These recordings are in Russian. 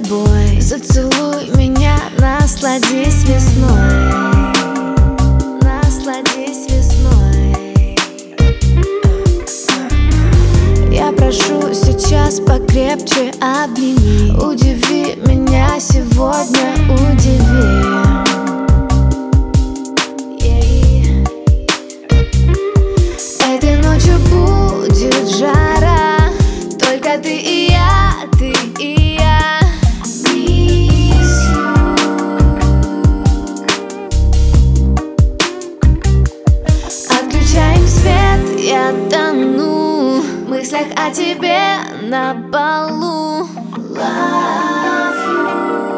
тобой. Зацелуй меня, насладись весной. Насладись весной. Я прошу сейчас покрепче обними. Удиви меня сегодня, удиви. Этой ночью будет жара, только ты и я, ты и я. Miss you. Отключаем свет, я тону в мыслях о тебе на полу. Love you.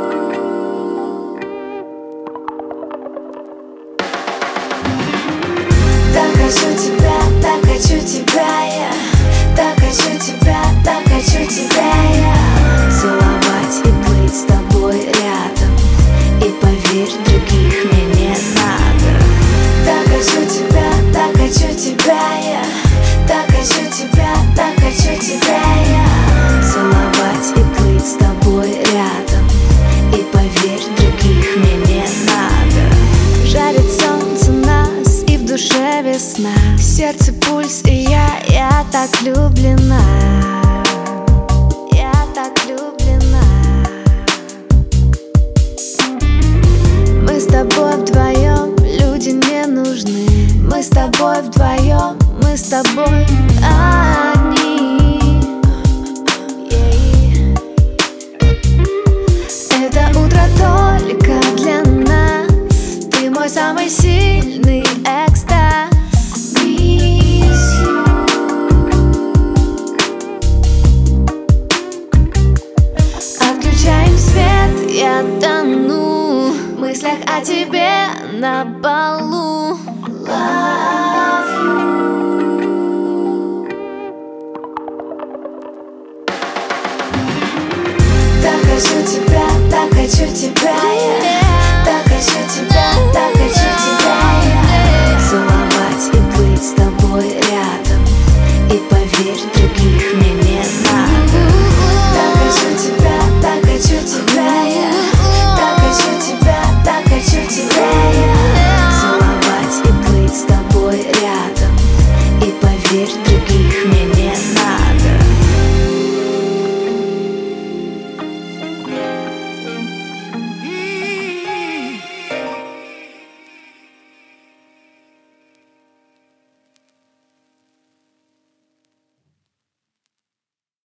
Так хочу тебя, так хочу тебя я. Так хочу тебя, так хочу тебя я. Целовать и быть с тобой рядом. И поверь, других мне не надо. Так хочу тебя, так хочу тебя я. Так хочу тебя, так хочу тебя я. Целовать и быть с тобой рядом. И поверь, других мне не надо. Жарит солнце нас и в душе весна. В сердце пульс и я так влюблена. Я так влюблена. Мы с тобой вдвоем, люди не нужны. Мы с тобой вдвоем, мы с тобой одни. Это утро только для нас. Ты мой самый сильный экстаз. Miss you. Отключаем свет, я тону в мыслях о тебе на полу. Love you. Так хочу тебя, так хочу тебя.